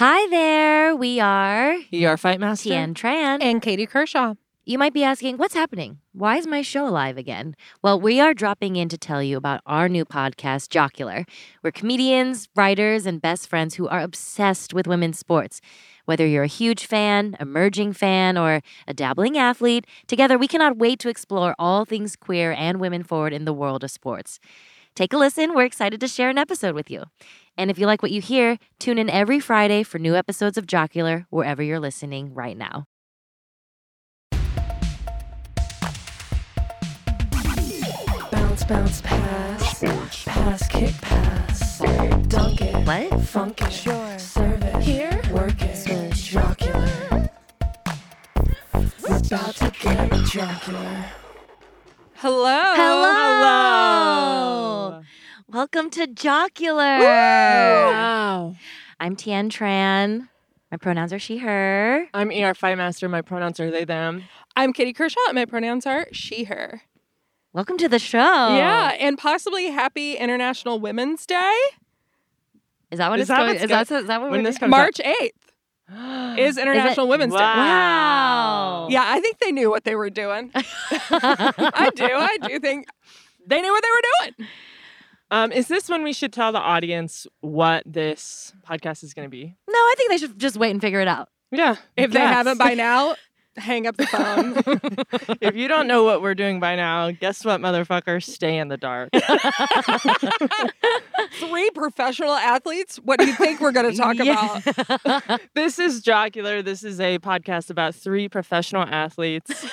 Hi there. We are Your Fight Master. Tien Tran. And Katie Kershaw. You might be asking, what's happening? Why is my show alive again? Well, we are dropping in to tell you about our new podcast, Jocular. We're comedians, writers, and best friends who are obsessed with women's sports. Whether you're a huge fan, emerging fan, or a dabbling athlete, together we cannot wait to explore all things queer and women forward in the world of sports. Take a listen. We're excited to share an episode with you. And if you like what you hear, tune in every Friday for new episodes of Jocular wherever you're listening right now. Bounce, bounce, pass. Sports. Pass, kick, pass. Dunk it. What? Funk it. Sure. Serve it. Here. Work it. Jocular. We're about to get jocular. Hello. Hello. Welcome to Jocular. Wow. I'm Tien Tran. My pronouns are she, her. I'm ER Fight Master. My pronouns are they, them. I'm Katie Kershaw, and my pronouns are she, her. Welcome to the show. Yeah, and possibly happy International Women's Day. Is that what Is it's that going? what's Is that what when we're this doing? comes March 8th is International Women's Day. Wow. Yeah, I think they knew what they were doing. I do think they knew what they were doing. Is this when we should tell the audience what this podcast is going to be? No, I think they should just wait and figure it out. Yeah. If they guess. haven't by now, hang up the phone. If you don't know what we're doing by now, guess what, motherfucker? Stay in the dark. 3 professional athletes? What do you think we're going to talk about? This is Jocular. This is a podcast about 3 professional athletes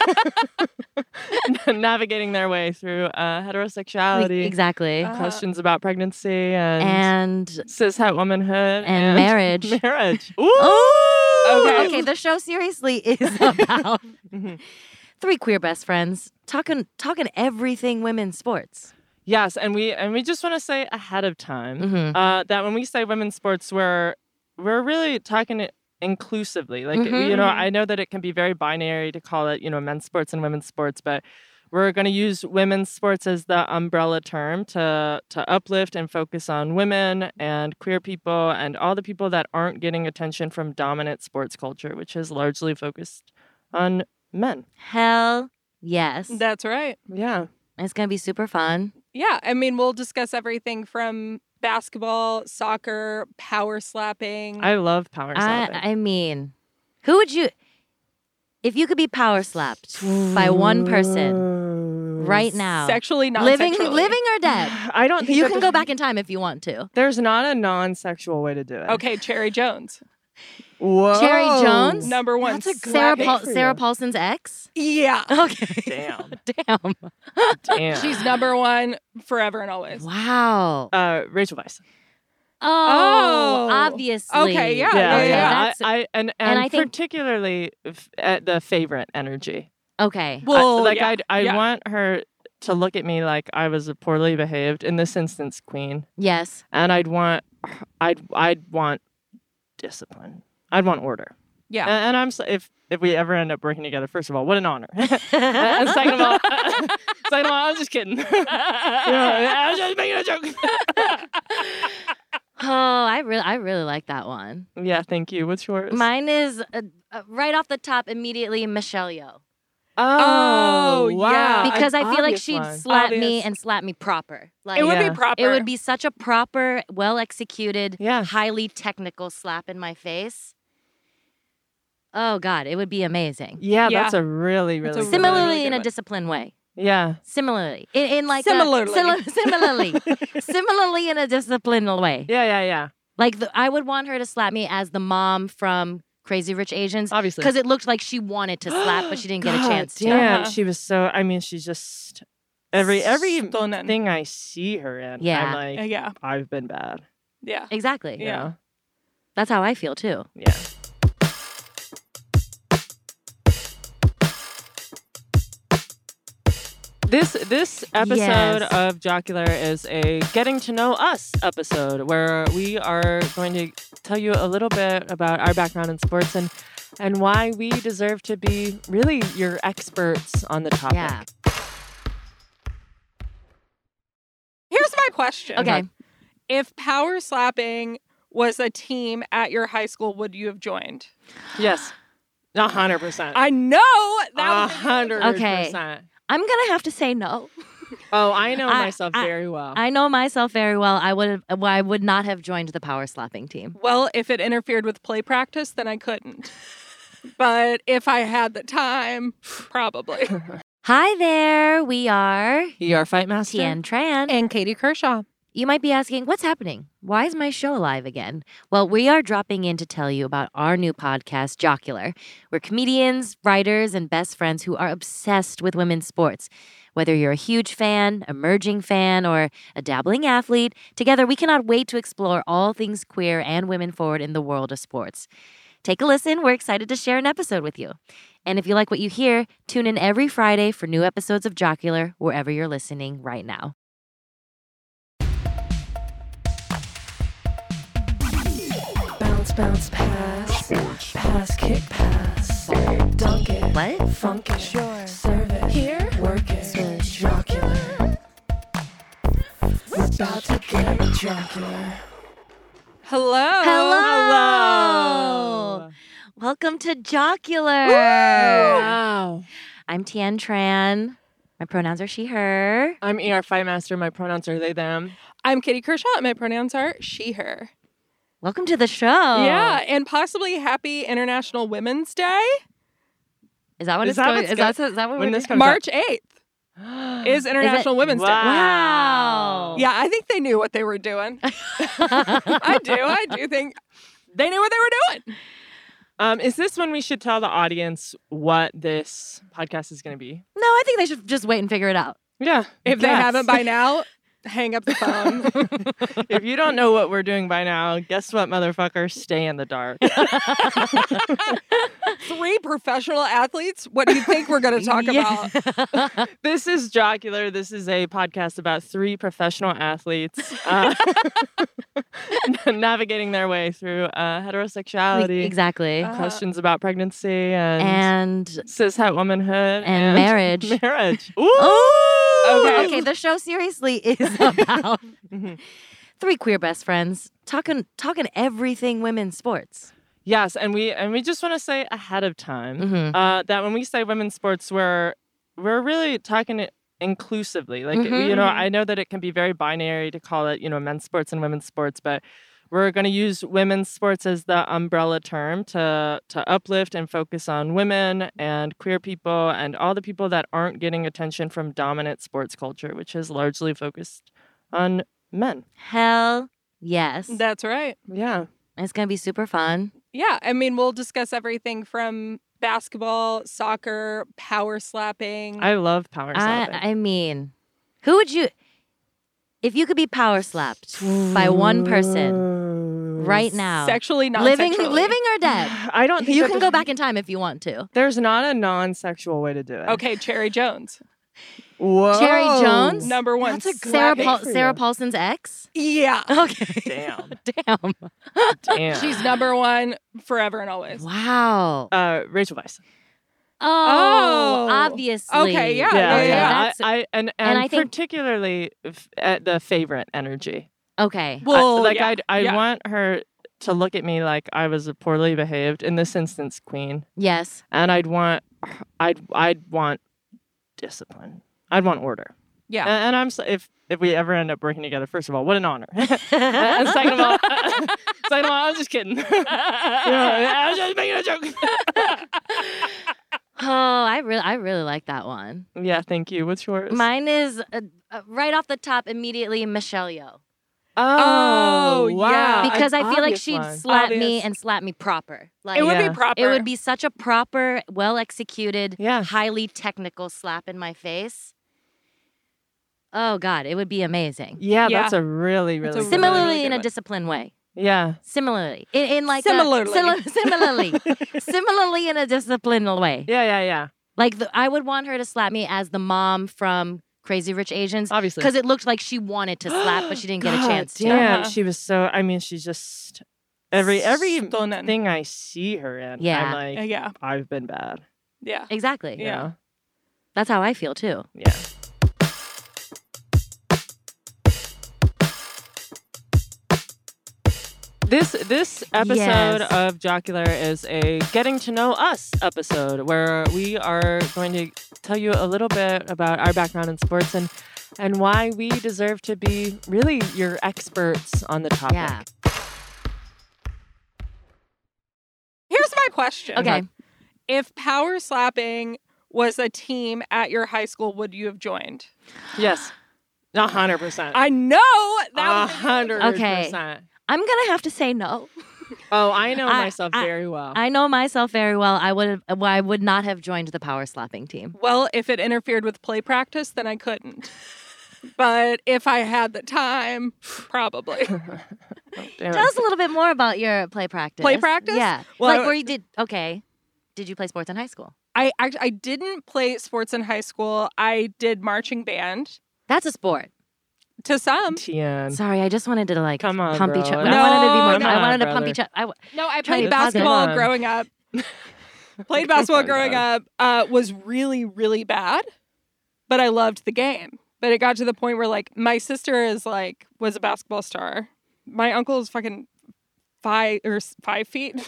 navigating their way through heterosexuality. Exactly. Questions about pregnancy and And cishet womanhood and marriage. Marriage. Ooh. Okay, the show seriously is about 3 queer best friends talking everything women's sports. Yes, and we just want to say ahead of time Mhm. that when we say women's sports, we're really talking it inclusively. Like Mhm. I know that it can be very binary to call it men's sports and women's sports, but we're going to use women's sports as the umbrella term to uplift and focus on women and queer people and all the people that aren't getting attention from dominant sports culture, which is largely focused on men. Hell yes. That's right. Yeah. It's going to be super fun. Yeah, I mean, we'll discuss everything from basketball, soccer, power slapping. I love power slapping. I mean, who would you, if you could be power slapped by one person right now, Sexually, not living sexually. or dead, I don't think you that can go back in time if you want to. There's not a non-sexual way to do it. Okay, Cherry Jones. Whoa. Cherry Jones? Number 1. That's a Sarah, great for you. Sarah Paulson's ex? Yeah. Okay. Damn. Damn. Damn. She's number 1 forever and always. Wow. Rachel Weisz. Oh. Obviously. Okay, yeah. Okay, yeah. that's- And I think- particularly at the favorite energy. Okay. Well, I yeah. want her to look at me like I was a poorly behaved, in this instance, queen, Yes. and I'd want discipline. I'd want order. Yeah. And I'm if we ever end up working together, first of all, what an honor. And second of all, I'm just kidding. I was just making a joke. Oh, I really like that one. Yeah, thank you. What's yours? Mine is right off the top immediately Michelle Yeoh. Oh, yeah. wow. Because An I feel like obvious she'd one. slap me Obvious. and slap me proper. Like It would Yeah. be proper. it would be such a proper, well executed, Yeah. highly technical slap in my face. Oh God, it would be amazing. Yeah, Yeah. that's a really, really That's a good really, one. Similarly, really in good a one. disciplined way. Yeah. Similarly, in like Similarly. similarly in a disciplined way. Yeah. Like I would want her to slap me as the mom from Crazy Rich Asians, Obviously. because it looked like she wanted to slap, but she didn't get a chance to. Damn, Uh-huh. she was so. I mean, she's just every Stunning. thing I see her in. Yeah. I'm like, Yeah. I've been bad. Yeah. Exactly. you Yeah. know? That's how I feel too. Yeah. This episode Yes. of Jocular is a getting to know us episode where we are going to tell you a little bit about our background in sports and why we deserve to be really your experts on the topic. Yeah. Here's my question. Okay. If power slapping was a team at your high school, would you have joined? Yes. 100%. I know that was 100%. Okay. I'm going to have to say no. Oh, I know I- myself very well. I know myself very well. I would not have joined the power slapping team. Well, if it interfered with play practice, then I couldn't. But if I had the time, probably. Hi there. We are Your Fight Master? Tien Tran. And Katie Kershaw. You might be asking, what's happening? Why is my show alive again? Well, we are dropping in to tell you about our new podcast, Jocular. We're comedians, writers, and best friends who are obsessed with women's sports. Whether you're a huge fan, emerging fan, or a dabbling athlete, together we cannot wait to explore all things queer and women forward in the world of sports. Take a listen. We're excited to share an episode with you. And if you like what you hear, tune in every Friday for new episodes of Jocular wherever you're listening right now. Bounce, bounce, pass. Pass, kick, pass. Dunk it. What? Funk it. Sure. Serve it. Here. Work it. Jocular. We're about to get jocular. Hello. Hello. Welcome to Jocular. Wow. I'm Tien Tran. My pronouns are she, her. I'm ER Fight Master. My pronouns are they, them. I'm Katie Kershaw, and my pronouns are she, her. Welcome to the show. Yeah, and possibly happy International Women's Day. Is that what Is it's that going? what's Is that what when we're this doing? comes March 8th is International Women's Day. Wow. Yeah, I think they knew what they were doing. I do think they knew what they were doing. Is this when we should tell the audience what this podcast is going to be? No, I think they should just wait and figure it out. Yeah. If they yes. haven't by now, hang up the phone. If you don't know what we're doing by now, guess what, motherfucker? Stay in the dark. 3 professional athletes? What do you think we're going to talk about? This is Jocular. This is a podcast about 3 professional athletes navigating their way through heterosexuality, Exactly. questions about pregnancy, and And cishet womanhood, and marriage. Marriage. Ooh! Okay, the show seriously is about 3 queer best friends talking everything women's sports. Yes, and we just want to say ahead of time Mhm. that when we say women's sports, we're really talking it inclusively. Like Mhm. I know that it can be very binary to call it men's sports and women's sports, but we're going to use women's sports as the umbrella term to uplift and focus on women and queer people and all the people that aren't getting attention from dominant sports culture, which is largely focused on men. Hell yes. That's right. Yeah. It's going to be super fun. Yeah, I mean, we'll discuss everything from basketball, soccer, power slapping. I love power slapping. I mean, who would you, if you could be power slapped by one person right now, Sexually, not living sexually. or dead, I don't think you that can go back in time if you want to. There's not a non-sexual way to do it. Okay, Cherry Jones. Whoa. Cherry Jones? Number 1. That's a great Sarah, pick for Sarah you. Paulson's ex? Yeah. Okay. Damn. Damn. Damn. She's number 1 forever and always. Wow. Rachel Weisz. Oh, Oh. obviously. Okay, yeah. that's- And I think- particularly at the favorite energy. Okay. Well, I yeah. want her to look at me like I was a poorly behaved, in this instance, queen, Yes. and I'd want discipline. I'd want order. Yeah. And I'm if we ever end up working together, first of all, what an honor. And second of all, I'm just kidding. I was just making a joke. Oh, I really like that one. Yeah, thank you. What's yours? Mine is right off the top immediately Michelle Yeoh. Oh, yeah. wow. Because An I feel like obvious she'd one. slap me Obvious. and slap me proper. Like It would Yeah. be proper. it would be such a proper, well executed, Yeah. highly technical slap in my face. Oh God, it would be amazing. Yeah, Yeah. that's a really, That's really a good one. Similarly, really in good a one. disciplined way. Yeah. Similarly, in like Similarly. similarly in a disciplined way. Yeah. Like I would want her to slap me as the mom from Crazy Rich Asians, Obviously. because it looked like she wanted to slap, but she didn't get a God chance to. Damn, Uh-huh. she was so. I mean, she's just every Stunning. thing I see her in. Yeah. I'm like, Yeah. I've been bad. Yeah. Exactly. you Yeah. know? That's how I feel too. Yeah. This episode Yes. of Jocular is a getting to know us episode where we are going to tell you a little bit about our background in sports and why we deserve to be really your experts on the topic. Yeah. Here's my question. Okay. If power slapping was a team at your high school, would you have joined? Yes. 100%. I know that was 100%. Okay. I'm gonna have to say no. Oh, I know I- myself I- very well. I know myself very well. I would not have joined the power slapping team. Well, if it interfered with play practice, then I couldn't. But if I had the time, probably. Damn Tell it. us a little bit more about your play practice. Play practice? Yeah. Well, like where you did. Okay. Did you play sports in high school? I didn't play sports in high school. I did marching band That's a sport. to some. Tien. Sorry, I just wanted to like Come on, pump bro. each other. No, I wanted to be more. come I on, wanted to pump brother. each other. No, I Trying to played be positive. basketball Come on. growing up. Played basketball growing up. Was really, really bad. But I loved the game. But it got to the point where like my sister was a basketball star. My uncle is fucking 5 feet.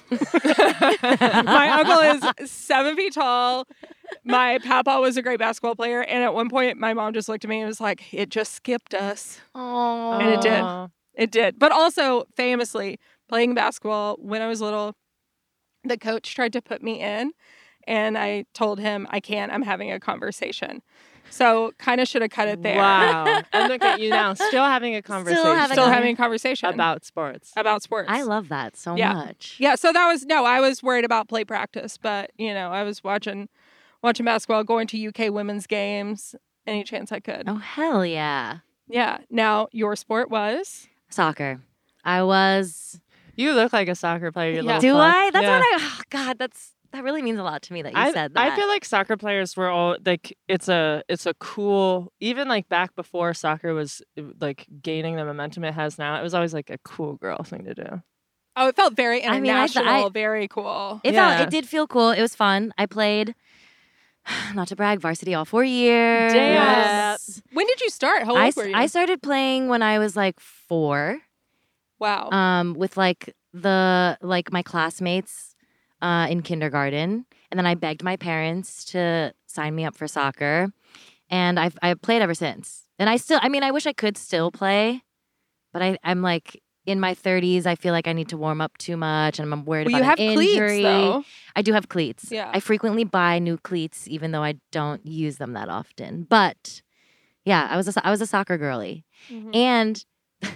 My uncle is 7 feet tall. My papa was a great basketball player. And at one point my mom just looked at me and was like, it just skipped us. Oh. And it did. Aw. It did. But also, famously, playing basketball when I was little, the coach tried to put me in, and I told him, I can't, I'm having a conversation. So, kind of should have cut it there. Wow. And look at you now, still having a conversation. Still having a conversation about sports. about sports. I love that so Yeah. much. Yeah, so I was worried about play practice, but, I was watching basketball, going to UK women's games any chance I could. Oh hell yeah. Yeah. Now, your sport was? Soccer. I was. You look like a soccer player. You Yeah. little Do fuck. I? That's Yeah. what I. Oh, God, that really means a lot to me that you said that. I feel like soccer players were all like it's a cool, even like back before soccer was like gaining the momentum it has now. It was always like a cool girl thing to do. Oh, it felt very I mean, I th- international, I- very cool. Yeah. It did feel cool. It was fun. I played, not to brag, varsity all 4 years. Damn. When did you start? How old were you? I started playing when I was like 4. Wow. With like my classmates in kindergarten, and then I begged my parents to sign me up for soccer, and I've played ever since. And I wish I could still play, but I'm like in my 30s. I feel like I need to warm up too much, and I'm worried Well, about you have an injury. cleats, though. I do have cleats. Yeah. I frequently buy new cleats, even though I don't use them that often. But yeah, I was a soccer girly. Mhm. And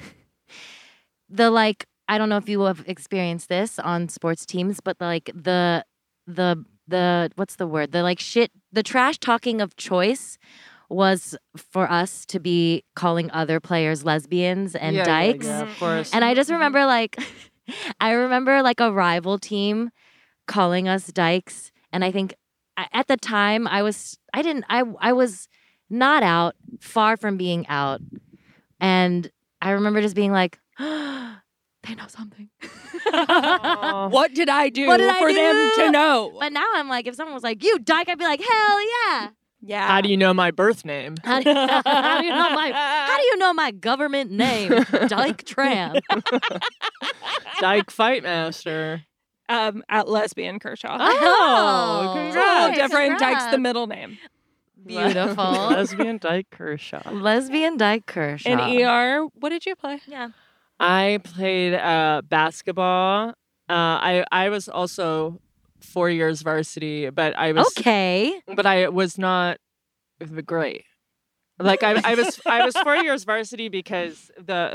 I don't know if you have experienced this on sports teams, but the what's the word? The trash talking of choice was for us to be calling other players lesbians and Yeah, dykes. Yeah, of course. And I just remember I remember a rival team calling us dykes. And I think at the time I was not out, far from being out. And I remember just being like, they know something. Aw. What did I do What did I for them do? to know? But now I'm like, if someone was like, you dyke, I'd be like, hell yeah. Yeah. How do you know my birth name? How do you know my government name? Dyke Tram. Dyke Fightmaster. At Lesbian Kershaw. Oh, Yeah, congrats. different. Dyke's the congrats. middle name. Beautiful. Lesbian Dyke Kershaw. Lesbian Dyke Kershaw. And ER, what did you play? Yeah. I played basketball. I was also 4 years varsity, but I was not great. Like I was 4 years varsity because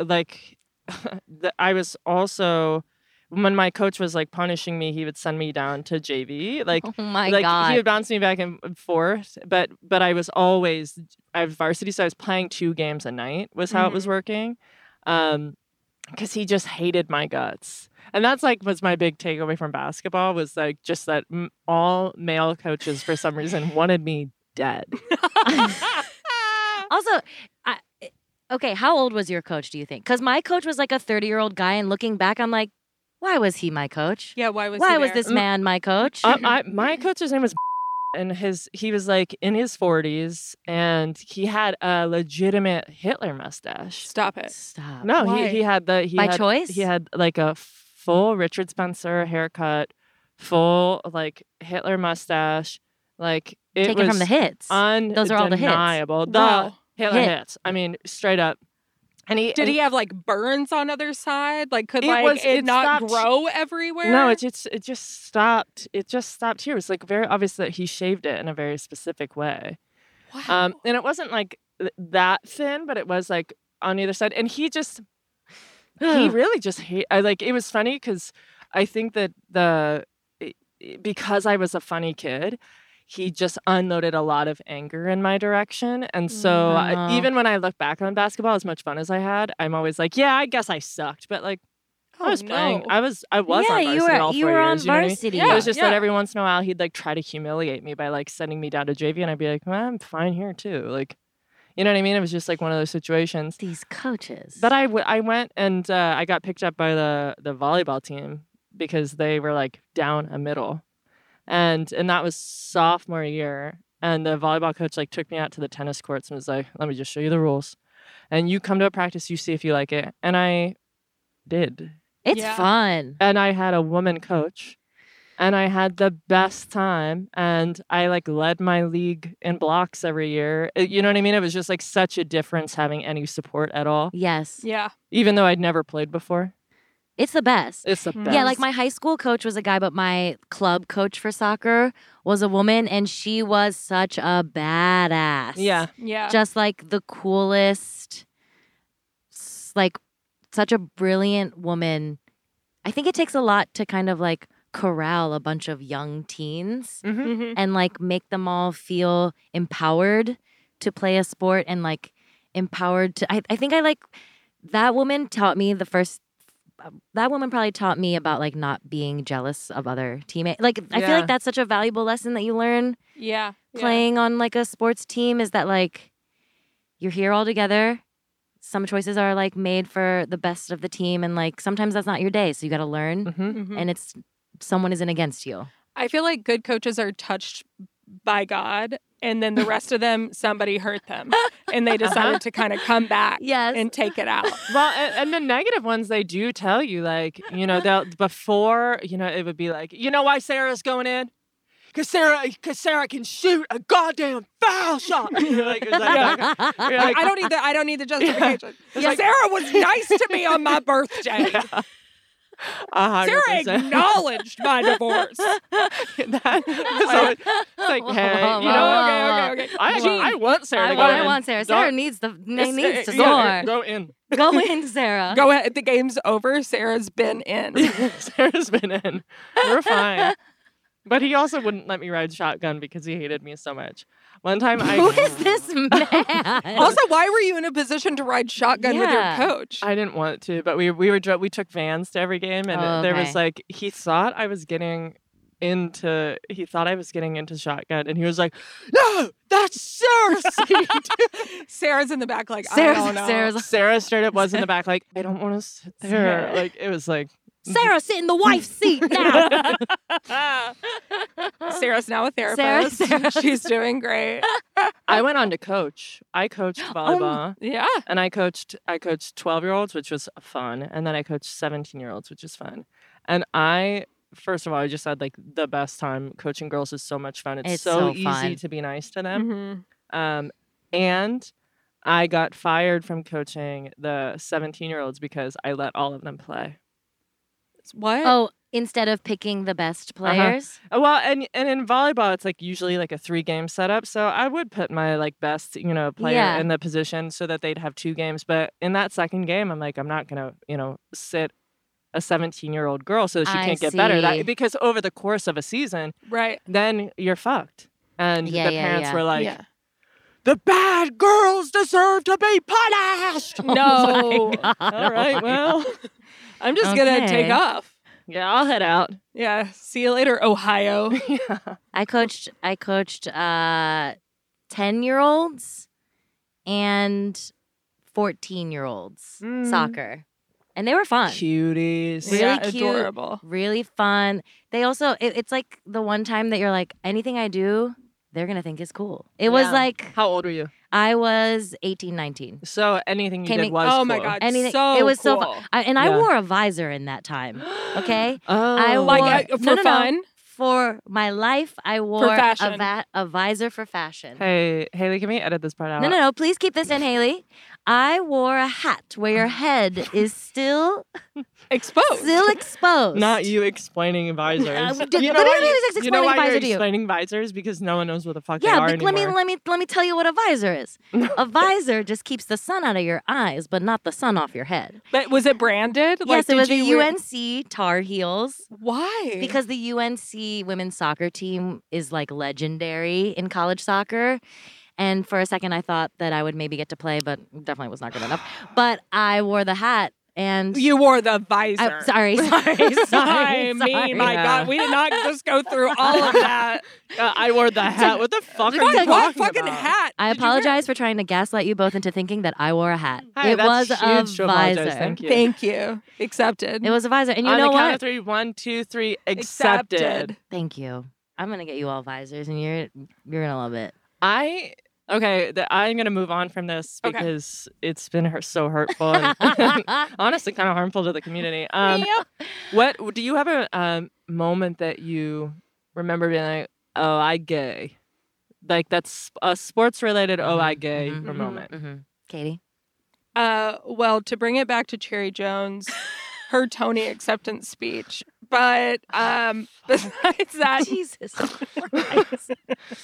I was also, when my coach was like punishing me, he would send me down to JV. Like Oh my like God. he would bounce me back and forth, but I was varsity, so I was playing 2 games a night was how it was working. Because he just hated my guts. And that's was my big takeaway from basketball was just that all male coaches for some reason wanted me dead. Also, okay, how old was your coach, do you think? Because my coach was like a 30-year-old guy, and looking back, I'm like, why was he my coach? Yeah, why was Why he was there? this man my coach? My coach's name was and he was like in his 40s and he had a legitimate Hitler mustache. Stop it. Stop. No, Why? he had By choice? He had like a full Richard Spencer haircut, full like Hitler mustache. Like it Taken was from the hits. Those are all the hits. undeniable. The Wow. Hitler Hit. hits. I mean, straight up. And Did he have like burns on other side? Like could It it not stopped- grow everywhere? No, it just stopped. It just stopped here. It was like very obvious that he shaved it in a very specific way. Wow. And it wasn't like that thin, but it was like on either side. And he really just it was funny because I think that because I was a funny kid, he just unloaded a lot of anger in my direction. And so Aw. even when I look back on basketball, as much fun as I had, I'm always like, yeah, I guess I sucked. But like, I was playing. I was on varsity you were all 4 you were on years. You know what I mean? varsity. It was just that every once in a while he'd like try to humiliate me by like sending me down to JV, and I'd be like, well, I'm fine here too. Like, you know what I mean? It was just like one of those situations. These coaches. But I went and I got picked up by the volleyball team because they were like down a middle, and that was sophomore year. And the volleyball coach like took me out to the tennis courts and was like, let me just show you the rules, and you come to a practice, you see if you like it. And I did. It's Yeah. fun. And I had a woman coach, and I had the best time. And I like led my league in blocks every year. You know what I mean? It was just like such a difference having any support at all, Yes. Yeah. even though I'd never played before. It's the best. It's the best. Yeah, like my high school coach was a guy, but my club coach for soccer was a woman, and she was such a badass. Yeah. Yeah. Just like the coolest, like such a brilliant woman. I think it takes a lot to kind of like corral a bunch of young teens Mm-hmm. Mhm. and like make them all feel empowered to play a sport and like empowered to. I think I like that woman taught me that woman probably taught me about like not being jealous of other teammates. Like I feel Yeah. like that's such a valuable lesson that you learn Yeah. playing on like a sports team is that like you're here all together. Some choices are like made for the best of the team, and like sometimes that's not your day, so you got to learn. Mm-hmm. Mhm. And it's someone isn't against you. I feel like good coaches are touched by God, and then the rest of them, somebody hurt them, and they decided to kind of come back Yes. and take it out. Well, and the negative ones, they do tell you, like, you know, they'll before, you know, it would be like, you know why Sarah's going in? Because Sarah can shoot a goddamn foul shot. You're like, you're like, you're like, I don't need the justification. like- Sarah was nice to me on my birthday. 100%. Sarah acknowledged my divorce. That is always, it's like, hey, you know, Okay. I want Sarah to go I in. want Sarah. Don't- Sarah needs to Yeah, soar. go in. Go in, Sarah. Go ahead. The game's over. Sarah's been in. Sarah's been in. We're fine. But he also wouldn't let me ride shotgun because he hated me so much. One time Who is this man? Also, why were you in a position to ride shotgun with your Yeah. coach? I didn't want to, but we took vans to every game, and Oh, there okay. was like he thought I was getting into shotgun, and he was like, "No, that's Sarah's seat." Sarah's in the back, like, I don't know. Sarah's Sarah straight up was in the back, like, "I don't want to sit there." Sarah. Like it was like, Sarah, sit in the wife's seat now. Sarah's now a therapist. Sarah. She's doing great. I went on to coach. I coached volleyball. Yeah. And I coached 12-year-olds, which was fun. And then I coached 17-year-olds, which is fun. And first of all, I just had like the best time. Coaching girls is so much fun. It's so easy fun. to be nice to them. Mhm. And I got fired from coaching the 17-year-olds because I let all of them play. What? Oh, instead of picking the best players? Well, and in volleyball, it's like usually like a 3-game setup. So I would put my like best, player Yeah. in the position so that they'd have 2 games. But in that second game, I'm like, I'm not gonna, sit a 17-year-old girl so that she I can't get better. see. Because over the course of a season, Right. then you're fucked. And Yeah, the parents yeah. were like, Yeah. the bad girls deserve to be punished. No. All right, well, I'm just going to Okay. take off. yeah, I'll head out. Yeah. See you later, Ohio. Yeah. I coached 10-year-olds and 14-year-olds Mm. soccer. And they were fun. Cuties. Really yeah, cute. adorable. Really fun. They also it's like the one time that you're like, anything I do, they're gonna think is cool. It was Yeah. like How old were you? I was 18, 19. So anything you Came did in- was Oh cool. my God. Anything. So it was so cool. fun. And I Yeah. wore a visor in that time. Okay. Oh. I wore Like for no. fun? For my life, I wore fashion. a visor for fashion. Hey, Haley, can we edit this part out? No. Please keep this in, Haley. I wore a hat where your head is still Exposed. exposed. Not you explaining visors. Literally you know why, just you know explaining why visor you're to you. explaining visors? Because no one knows what the fuck Yeah, they are but anymore. let me tell you what a visor is. A visor just keeps the sun out of your eyes, but not the sun off your head. But was it branded? Yes, it did was the you wear- UNC Tar Heels. Why? Because the UNC women's soccer team is like legendary in college soccer. And for a second, I thought that I would maybe get to play, but definitely was not good enough. But I wore the hat and. you wore the visor. Sorry. I mean, my Yeah. God, we did not just go through all of that. I wore the hat. What the fuck are you What talking fucking about? hat? I did you wear? apologize for trying to gaslight you both into thinking that I wore a hat. Hi, it that's was a huge to apologize. visor. Thank you. Thank you. Accepted. It was a visor. And you On know the count what? of 3, 1, 2, 3, accepted. Thank you. I'm gonna get you all visors, and you're gonna love it. I'm gonna move on from this Okay. because it's been so hurtful and honestly kind of harmful to the community. Yep. What do you have a moment that you remember being like, oh, I gay, like that's a sports related oh I gay Mhm, for mhm. moment? Mm-hmm. Katie. Well, to bring it back to Cherry Jones, her Tony acceptance speech. But besides that, Jesus Christ.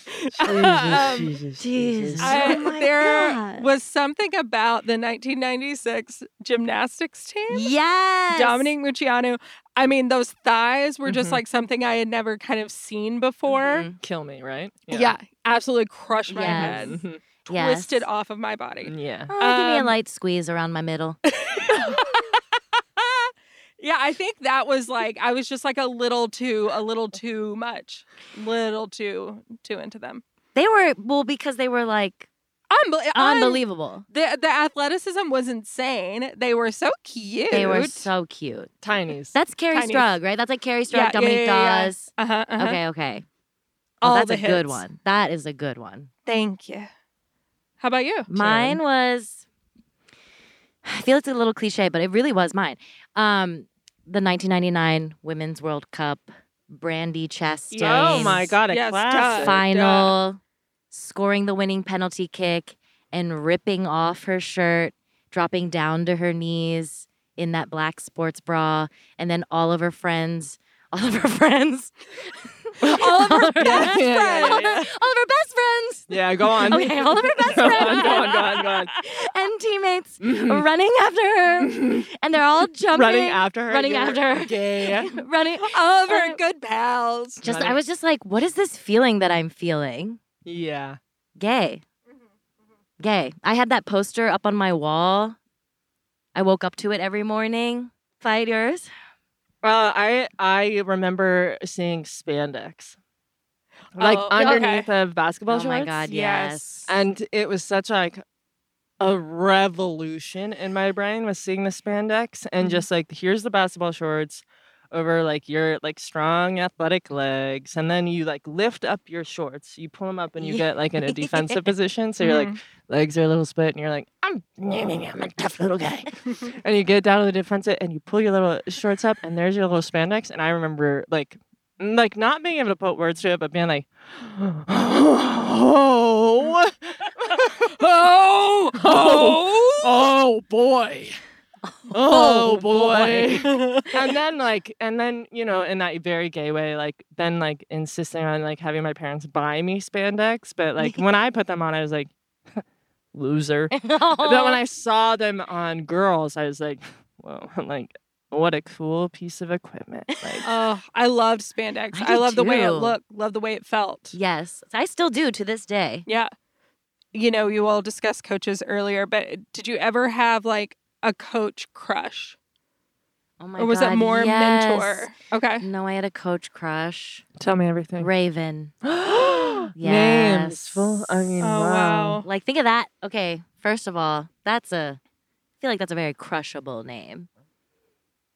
Jesus. Oh my there God. was something about the 1996 gymnastics team. Yes. Dominique Mucciano. I mean, those thighs were just Mhm. like something I had never kind of seen before. Mhm. Kill me, right? Yeah, absolutely crushed my Yes. head, Mhm. Yes. twisted off of my body. Yeah. Oh, give me a Um, light squeeze around my middle. Yeah, I think that was like I was just like a little too much, little too into them. They were because they were like unbelievable. The athleticism was insane. They were so cute. They were so cute. Tinies. That's Carrie Tiny. Strug, right? That's like Carrie Strug, Yeah, Dominique yeah. Dawes. Uh-huh, uh-huh. Okay. Oh, All that's the a good hits. one. That is a good one. Thank you. How about you? Mine was. I feel it's a little cliche, but it really was mine. The 1999 Women's World Cup, Brandy Chastain. Oh my God, a Yes, classic. duh. Final, scoring the winning penalty kick and ripping off her shirt, dropping down to her knees in that black sports bra, and then all of her friends. All of her best Yeah, friends. yeah, yeah, All of yeah. her best friends. Yeah, go on. Okay, all of her best Go on, friends. go on. And teammates Mhm. running after her, and they're all jumping, Running after her. running You're after her. Gay. running. All of our good pals. Just, Running- I was just like, what is this feeling that I'm feeling? Yeah. Gay. Gay. I had that poster up on my wall. I woke up to it every morning. Fight yours. Well, I remember seeing spandex, like Oh, underneath of basketball Oh shorts. my God, yes. And it was such like a revolution in my brain was seeing the spandex and just like here's the basketball shorts over like your like strong athletic legs, and then you like lift up your shorts, you pull them up, and you get like in a defensive position. So you're like legs are a little split, and you're like I'm a tough little guy, and you get down to the defensive, and you pull your little shorts up, and there's your little spandex. And I remember like not being able to put words to it, but being like, oh, oh boy. Oh boy. and then you know, in that very gay way, like then like insisting on like having my parents buy me spandex, but like when I put them on, I was like loser. But when I saw them on girls, I was like, whoa, like what a cool piece of equipment. Like Oh, I loved spandex. I I did love the way it too. looked, love the way it felt. Yes, I still do to this day. Yeah. You know, you all discussed coaches earlier, but did you ever have like a coach crush? Oh my Or was God, it more yes. mentor? Okay. No, I had a coach crush. tell me everything. Raven. Names. Yes. Full. I mean, Oh, wow. Like, think of that. Okay, first of all, I feel like that's a very crushable name.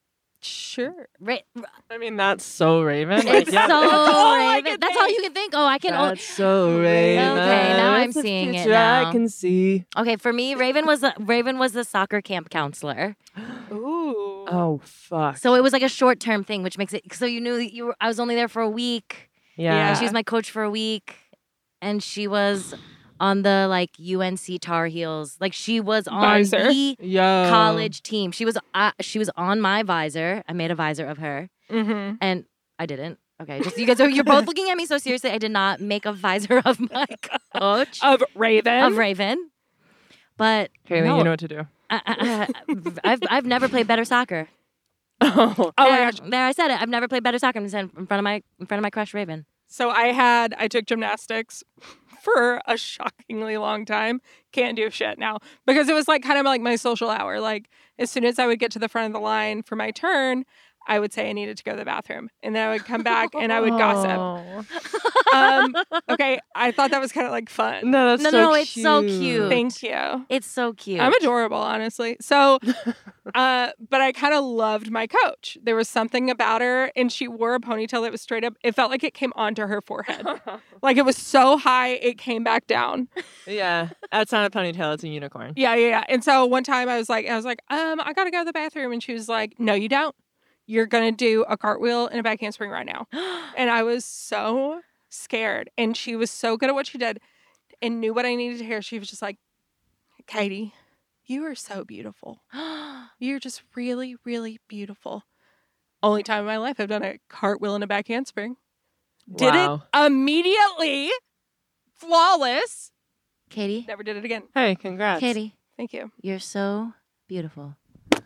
Sure. I mean, that's so Raven. It's Like, so yeah, Raven. That's all you can think. Oh, I can. that's so Raven. Okay, now I'm That's the seeing it future I now. can see. Okay, for me, Raven was the soccer camp counselor. Ooh. Oh fuck. So it was like a short term thing, which makes it so you knew that I was only there for a week. yeah. And she was my coach for a week, and she was on the like UNC Tar Heels. Like she was on Visor. the Yo. college team. She was on my visor. I made a visor of her, Mm-hmm. and I didn't. Okay, just you guys you're both looking at me so seriously. I did not make a visor of my coach Of Raven. of Raven, but Kaylee, no, you know what to do. I've never played better soccer. Oh. Oh my There- gosh. There, I said it. I've never played better soccer than in front of my crush Raven. So I took gymnastics for a shockingly long time. Can't do shit now because it was like kind of like my social hour. Like as soon as I would get to the front of the line for my turn, I would say I needed to go to the bathroom, and then I would come back and I would gossip. Okay, I thought that was kind of like fun. No, that's No, it's so cute. cute. Thank you. It's so cute. I'm adorable, honestly. So, but I kind of loved my coach. There was something about her, and she wore a ponytail that was straight up. It felt like it came onto her forehead. Like it was so high, it came back down. Yeah, that's not a ponytail. It's a unicorn. Yeah. And so one time I was like, I gotta go to the bathroom, and she was like, no, you don't. You're gonna do a cartwheel and a back handspring right now. And I was so scared, and she was so good at what she did, and knew what I needed to hear. She was just like, Katie, you are so beautiful. You're just really, really beautiful. Only time in my life I've done a cartwheel and a back handspring. Did it Wow. immediately. Flawless. Katie, Never did it again. Hey, congrats. Katie, Thank you. you're so beautiful.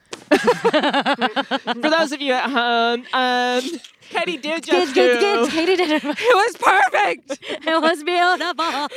For those of you at home, Katie did just Kids, Katie did it. It was perfect. It was beautiful.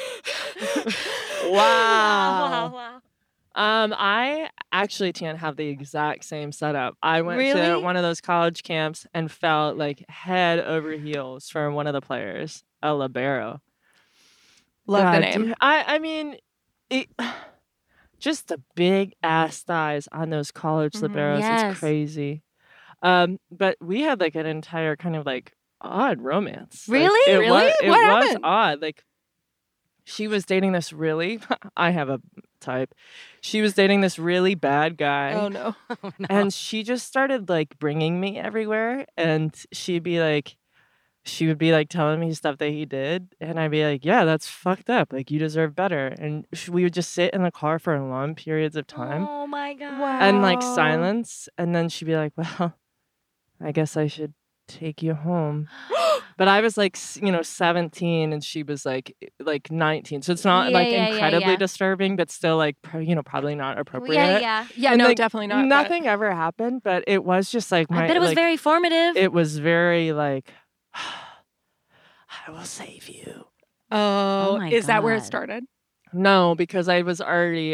Wow. I actually can't have the exact same setup. I went to Really? one of those college camps and felt like head over heels for one of the players, a libero. Love the God, name. dude, I mean, it, just the big ass thighs on those college Mhm. liberos. Yes. It's crazy. But we had like an entire kind of like odd romance. Like, Really? it Really? Was, it What was happened? odd. Like she was dating this really. I have a type. She was dating this really bad guy. Oh no. And she just started like bringing me everywhere, and she would be like telling me stuff that he did, and I'd be like, yeah, that's fucked up, like you deserve better. And we would just sit in the car for long periods of time Oh my god. and like Wow. silence, and then she'd be like, well, I guess I should take you home. But I was like 17, and she was like 19, so it's not like Yeah, incredibly yeah. disturbing, but still like probably not appropriate. Yeah. Yeah, And, no, like, definitely not. but- Nothing ever happened, but it was just like my. I bet it was like, very formative. It was very like, I will save you. Oh, my is that where it God. started? No, because I was already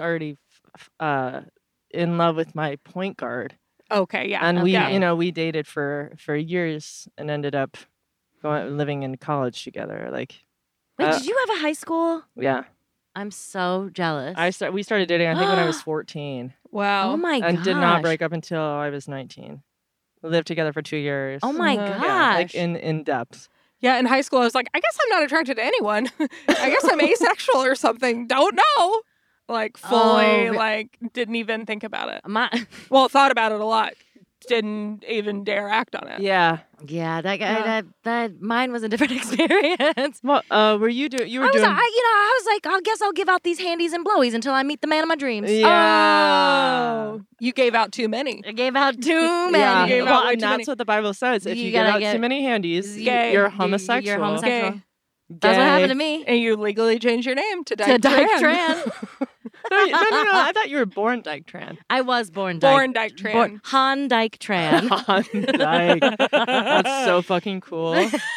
in love with my point guard, Okay, yeah. and we Okay. we dated for years and ended up living in college together. Like, Wait, did you have a high school? yeah, I'm so jealous. we started dating I think when I was 14, Wow. Oh my god. and did not break up until I was 19. We lived together for 2 years. Oh my Yeah, gosh. Yeah, like in depth. Yeah, in high school, I was like, I guess I'm not attracted to anyone. I guess I'm asexual or something. Don't know. Like, fully, Oh, like, didn't even think about it. My, Well, thought about it a lot. Didn't even dare act on it. Yeah. yeah, that guy, Yeah. that mine was a different experience. What were you doing? You were I was, doing. I was like, I guess I'll give out these handies and blowies until I meet the man of my dreams. Yeah. Oh, you gave out too many. I gave out too many. Yeah, You gave well, out way and too that's many. what the Bible says. If You you give gotta out get- too many handies, Gay. you're You're homosexual. You're homosexual. Gay. That's what happened Gay. to me. And you legally changed your name to To Dyke Dyke Tran. Tran. No, I thought you were born Dyke Tran. I was born Dyke. Born Dyke Tran. Born Han Dyke Tran. Dyke. That's so fucking cool.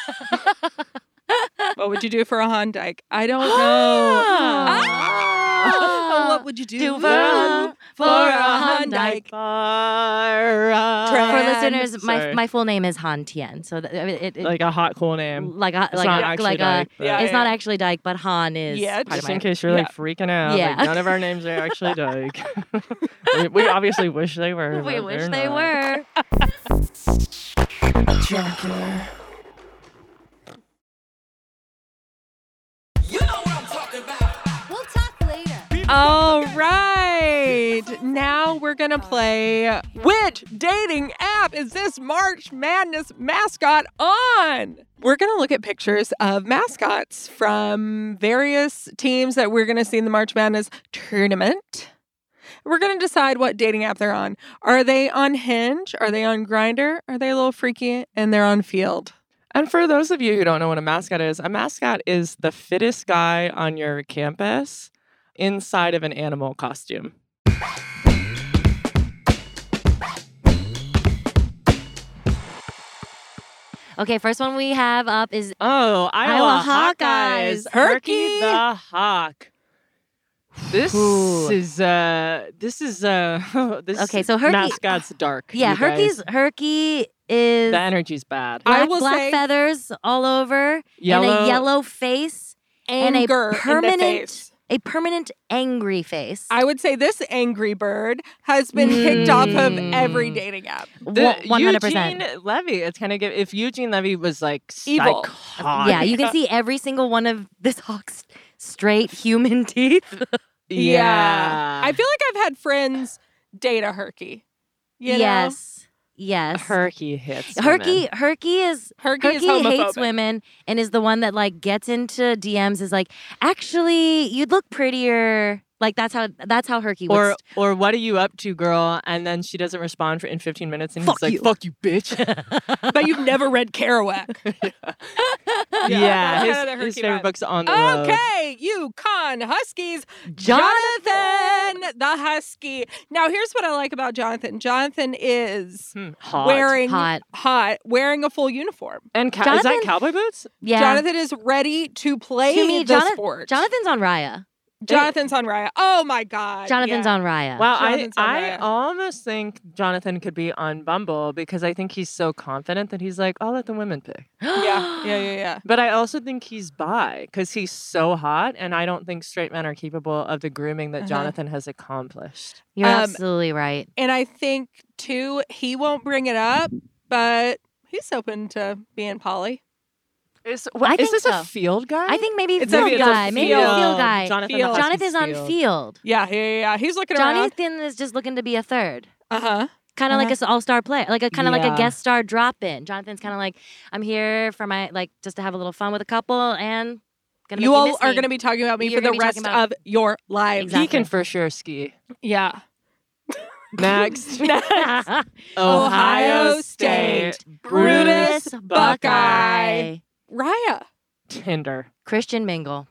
What would you do for a Han Dyke? I don't know. Ah. What would you do? Do for for a Hondyke. For listeners, Sorry. my full name is Han Tien. So it Like a hot, cool name. like a, It's like not a, actually like Dyke, a but- Yeah, it's not actually Dyke, but Han is Yeah, part Just of my in case you're like freaking out. Yeah. Like, none of our names are actually Dyke. we obviously wish they were. We but wish they're they not. were. Jocular. We'll talk later. All right. Now we're going to play Which Dating App Is This March Madness Mascot On? We're going to look at pictures of mascots from various teams that we're going to see in the March Madness tournament. We're going to decide what dating app they're on. Are they on Hinge? Are they on Grindr? Are they a little freaky and they're on Field? And for those of you who don't know what a mascot is the fittest guy on your campus inside of an animal costume. Okay, first one we have up is Oh, Iowa Iowa Hawkeyes. Hawkeyes. Herky the Hawk. This Ooh. is this Okay, so Herky- mascot's dark. yeah, you guys. Herky is The energy's bad. I will black say- feathers all over and Yellow. a yellow face and a Anger in the permanent face. a permanent angry face. I would say this Angry Bird has been kicked off of every Mm. dating app. 100%. Eugene Levy. It's kind of if Eugene Levy was like Evil. psychotic. Yeah, you can see every single one of this hawk's straight human teeth. Yeah. I feel like I've had friends date a Herky. You know? Yes. Herky hits. Herky women. Herky is Herky is Herky hates homophobic. women and is the one that like gets into DMs is like, actually, you'd look prettier. Like that's how Herky would Or what are you up to, girl? And then she doesn't respond in 15 minutes, and Fuck he's like, you. "Fuck you, bitch." But you've never read Kerouac. yeah, that's kind of the his Herky favorite vibe. book's On the Road. Okay, Yukon Huskies. Jonathan! the Husky. Now, here's what I like about Jonathan. Jonathan is Hot. wearing Hot. wearing a full uniform. And is that Jonathan- cowboy boots? Yeah. Jonathan is ready to play to me, the sport. Jonathan's on Raya. Jonathan's on Raya. Oh my God. Jonathan's yeah. on Raya. Wow, Jonathan's on I Raya. almost think Jonathan could be on Bumble because I think he's so confident that he's like, I'll let the women pick. Yeah. But I also think he's bi because he's so hot, and I don't think straight men are capable of the grooming that Jonathan has accomplished. You're Um, absolutely right. And I think, too, he won't bring it up, but he's open to being poly. Is I think this so. a field guy? I think maybe It's field a guy. Maybe a field guy. Jonathan Field. the Husky's Jonathan's on field. Yeah. He's looking around. Jonathan is just looking to be a third. Uh-huh. Kind of like an all-star player, like a kind of like a Yeah. guest star drop-in. Jonathan's kind of like, I'm here for my just to have a little fun with a couple and gonna make You all miss are me. going to be talking about me You're for the gonna be rest talking about- of your lives. Exactly. He can for sure ski. Yeah. Next. Ohio State. Brutus Buckeye. Raya. Tinder. Christian Mingle.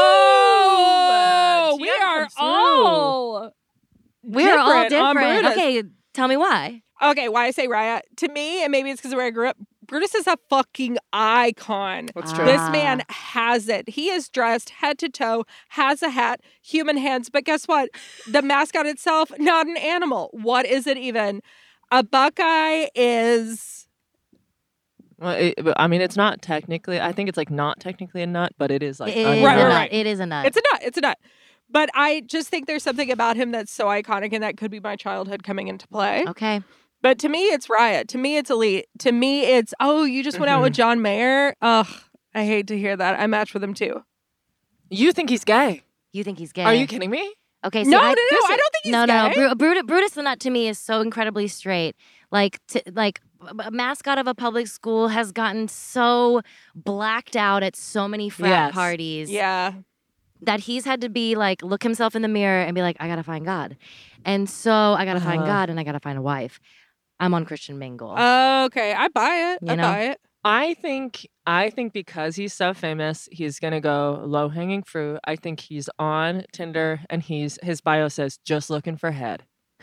Whoa! We TM are comes through. all We're all different on different. Brutus. Okay, tell me why. Okay, why I say Raya? To me, and maybe it's because of where I grew up, Brutus is a fucking icon. That's Ah. true. This man has it. He is dressed head to toe, has a hat, human hands. But guess what? The mascot itself, not an animal. What is it even? A Buckeye is. Well, I mean, it's not technically. I think it's like not technically a nut, but it is like. It is a a Right, nut. right. It is a nut. It's a nut. It's a nut. But I just think there's something about him that's so iconic, and that could be my childhood coming into play. Okay. But to me, it's Riot. To me, it's Elite. To me, it's, oh, you just went out with John Mayer? Ugh, I hate to hear that. I match with him too. You think he's gay? You think he's gay? Are you kidding me? Okay, see, No, I I don't think he's no, gay. no. Brutus the Nut to me is so incredibly straight. Like a mascot of a public school has gotten so blacked out at so many frat Yes. parties Yeah. that he's had to be like, look himself in the mirror and be like, I gotta find God. And so I gotta find God and I gotta find a wife. I'm on Christian Mingle. Okay, I buy it. You I know? buy it. I think because he's so famous, he's gonna go low hanging fruit. I think he's on Tinder and his bio says just looking for head.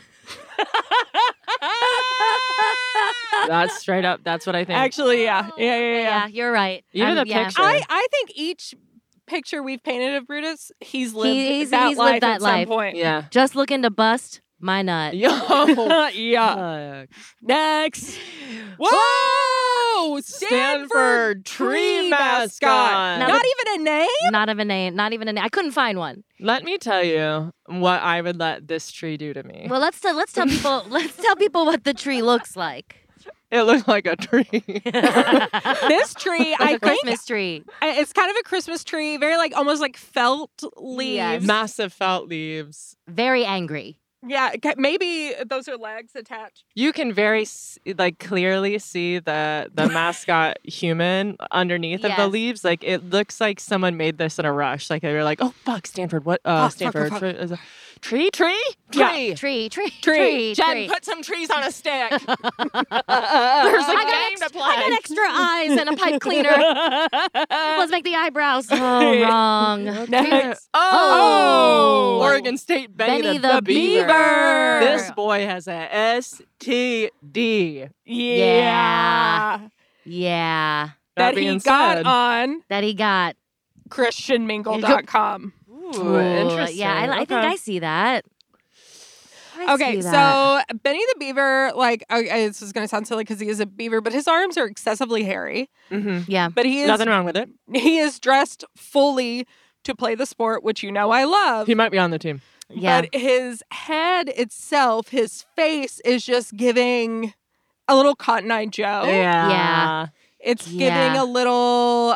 That's straight up. That's what I think. Actually, yeah. yeah, you're right. Even the yeah. picture. I think each picture we've painted of Brutus, he's lived He's that lived life that at life. some point. Yeah. Just looking to bust My nut. Yo. Yeah. Fuck. Next. Whoa! Stanford tree mascot. Now Not even a name? Not even a name. Not even a name. I couldn't find one. Let me tell you what I would let this tree do to me. Well, let's tell people what the tree looks like. It looked like a tree. This tree, I Like a think, Christmas tree. it's kind of a Christmas tree, very like almost like felt leaves. Yes. Massive felt leaves. Very angry. Yeah, maybe those are legs attached. You can very clearly see the mascot human underneath of the Yes. leaves. Like it looks like someone made this in a rush. Like they were like, "Oh fuck, Stanford! What? Fuck, Stanford fuck. tree? Yeah. Tree. Jen, put some trees on a stick. There's a I game to play. I got extra eyes and a pipe cleaner. Let's make the eyebrows. Oh, wrong. Next. Oh, Oh. Oregon State Benny the Beaver. This boy has a STD. Yeah. Yeah. That he being got said- on That he got. christianmingle.com. Ooh, interesting. Yeah, I think Okay. I see that. I Okay, see that. so Benny the Beaver, like, okay, this is going to sound silly because he is a beaver, but his arms are excessively hairy. Mhm. Yeah. But he Nothing wrong with it. is dressed fully to play the sport, which you know I love. He might be on the team. Yeah. But his head itself, his face is just giving a little Cotton Eye Joe. Yeah. It's Yeah. giving a little,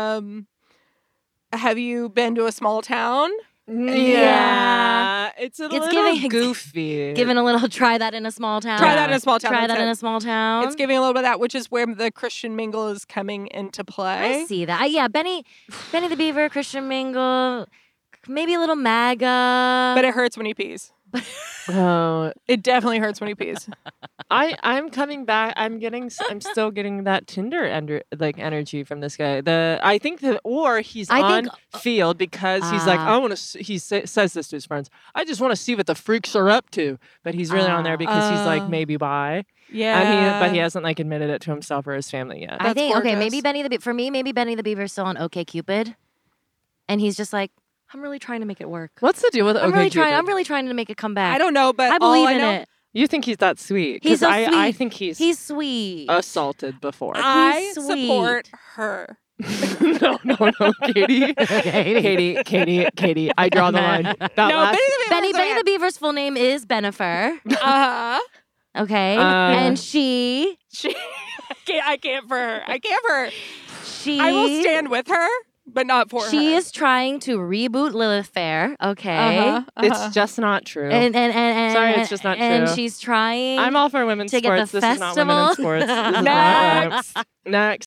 have you been to a small town? Yeah. It's a It's little giving- goofy. Given a little try that in a small town. Try that in a small town. Try that's that in it. a small town. It's giving a little bit of that, which is where the Christian mingle is coming into play. I see that. Yeah, Benny the Beaver, Christian Mingle, maybe a little MAGA. But it hurts when he pees. Oh, It definitely hurts when he pees. I'm coming back. I'm still getting that Tinder energy from this guy. I think he's I on think- field because he's like, I want to. He says this to his friends. I just want to see what the freaks are up to. But he's really on there because he's like maybe bi. Yeah. But he hasn't like admitted it to himself or his family yet. I That's think gorgeous. maybe maybe Benny the Beaver's still on OkCupid, and he's just like, I'm really trying to make it work. What's the deal with I'm OkCupid? really trying to make it come back. I don't know, but I all believe I in know, it. You think he's that sweet? He's 'Cause so I sweet. think He's sweet. assaulted before. I sweet. support her. no, Katie. Katie. I draw the line. That No, last- Benny Benny the Beaver's full name is Benifer. Uh-huh. Okay, Uh, and she I can't for her. I can't for her. she I will stand with her, but not for her. She is trying to reboot Lilith Fair. Okay. Uh-huh. It's just not true. And Sorry, it's just not And true. she's trying. I'm all for women's to get sports. the This is not women in festival. sports. This is not right. Next. Next.